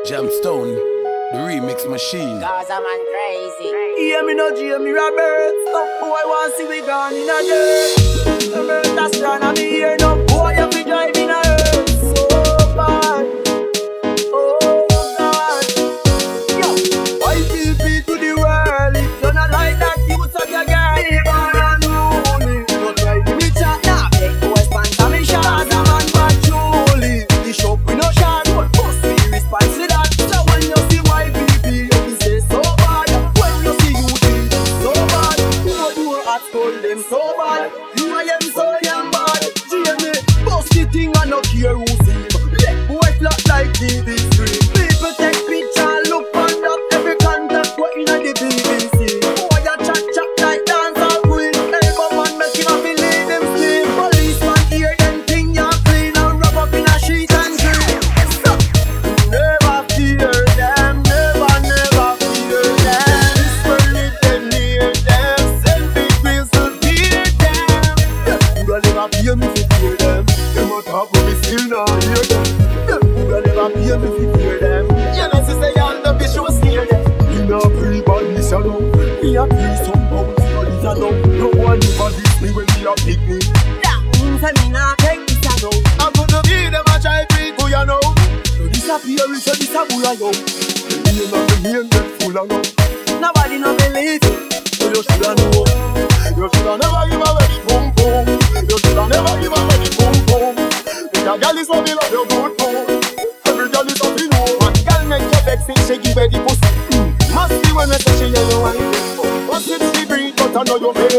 Jamstone, the remix machine. Cause I'm man crazy. Hear me no Jamie Roberts. No boy want see we gone in a dirt. The bird that's strong and me here. No boy have to drive in a earth. So bad. Oh God. Yo, why TP to the world? If you're not like that, you suck your girl. Live on and lonely. Don't try to be chat now. Take the West Bank and me shots. I'm on patrolling. The shop we no shot. But must be response to that. So when you see my baby, you can say so bad. When you see you think so bad. You at school them so bad. You I am so damn bad. Jamie, bust the thing and no care who see him. Let boy flat like TV3. People take picture, look on up every contact what in the BBC. Boy a chat like dancer queen. Elbow man make him a believe him sleep. Policeman hear them thing you clean and rub up in a sheet and green. Stop. Never fear them, never fear them. Whisper it them near them, send big wheels to hear them. Who will never fear me if you fear them? Them a talk but we still not hear them. Who will never fear me if you fear them? You know to say all the visuals scare them. Me not free body so no. Me a free some bounce body so no. No one ever diss me when me a pick me. That means I me not take this a no. I'm gonna be them a try free who you know. So disappear so this a bull a yo. The name of the name get full of no. Nobody no believe it. So you shoulda know. You shoulda never give a ready boom boom. You shoulda never give a ready boom boom. If a girl is so me love your good food. Every girl is so me know. One girl make you vex if she give her the pussy. Must be when I say she yellow and bust it she breathe but I know you make